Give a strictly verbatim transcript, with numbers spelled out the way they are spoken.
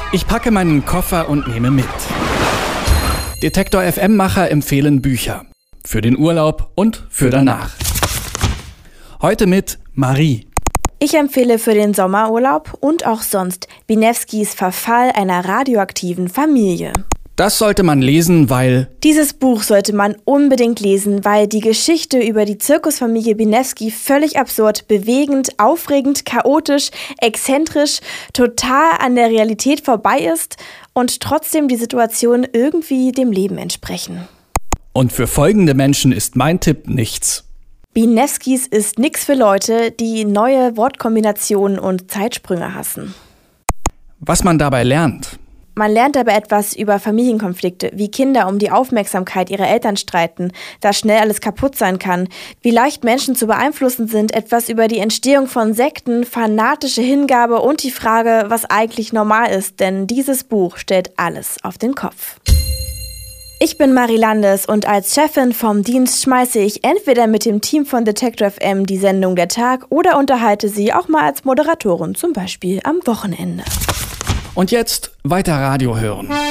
Ich packe meinen Koffer und nehme mit. Detektor F M-Macher empfehlen Bücher. Für den Urlaub und für danach. Heute mit Marie. Ich empfehle für den Sommerurlaub und auch sonst Binewskis Verfall einer radioaktiven Familie. Das sollte man lesen, weil... Dieses Buch sollte man unbedingt lesen, weil die Geschichte über die Zirkusfamilie Binewski völlig absurd, bewegend, aufregend, chaotisch, exzentrisch, total an der Realität vorbei ist und trotzdem die Situation irgendwie dem Leben entsprechen. Und für folgende Menschen ist mein Tipp nichts. Binewskis ist nix für Leute, die neue Wortkombinationen und Zeitsprünge hassen. Was man dabei lernt... Man lernt dabei etwas über Familienkonflikte, wie Kinder um die Aufmerksamkeit ihrer Eltern streiten, da schnell alles kaputt sein kann, wie leicht Menschen zu beeinflussen sind, etwas über die Entstehung von Sekten, fanatische Hingabe und die Frage, was eigentlich normal ist, denn dieses Buch stellt alles auf den Kopf. Ich bin Marie Landes und als Chefin vom Dienst schmeiße ich entweder mit dem Team von Detektor F M die Sendung Der Tag oder unterhalte sie auch mal als Moderatorin, zum Beispiel am Wochenende. Und jetzt weiter Radio hören.